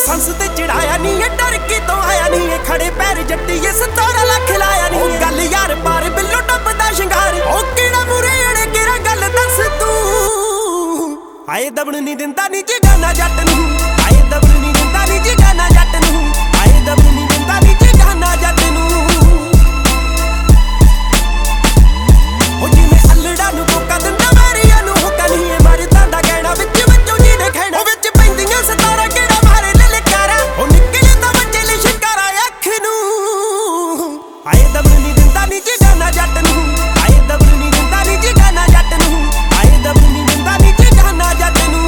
Licence ते चढ़ाया नी है, डर की तो आया नी है, खड़े पैर जट्टीए 17 लाख लाया नी है। गल यार पार बिल्लो टपदा शिंगार, ओ किड़ा मुरे अड़े केरा गल दस तू। आए दबण नी दिंदा नी जगाना जट नूं, आए दबण नी दिंदा नी जगाना जट नूं, आए दबण नी दिंदा नी जगाना जट नूं। ओ जिवें अल्लड़ा नूं कोका दिंदा मैरिया नूं होका नी है, मरदा दा गहना विच वचों जी दे खैना, ओ विच पैंदियां 17 केड़ा मारे ललकारा, ओ निकले तां बच्चे ले शिकारा अख नूं। आए दबण नी दिंदा नी जगाना जट नूं, आए दबण नी दिंदा नी जगाना जट नूं, आए दबण नी दिंदा नी जगाना जट नूं।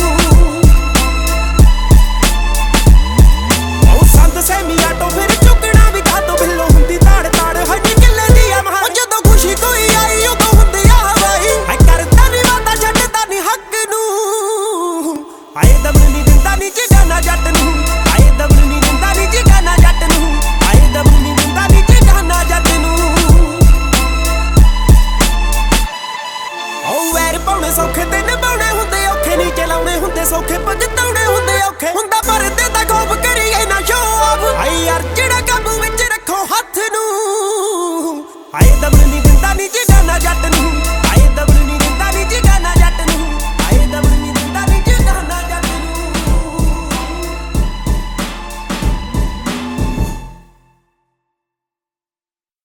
ओ संद सैमिया तो फिर चुकना भी खातो बिल्लो हुंदी ताड़ ताड़ हज किले दी अमहा, ओ जदों खुशी कोई आई उदों हुंदी आ हवाई, है करदा नी वादा छड्डदा नी हक नूं। आए दबण नी दिंदा नी जगाना जट नूं, आए दबण नी दिंदा नी जगाना जट नूं, आए दबण नी दिंदा नी जगाना जट नूं। ओ वैर पाउणे सौखे ते निभाउणे हुंदे औखे, नी चलाउणे हुंदे सौखे पछताउणे हुंदे औखे, हुंदा परदे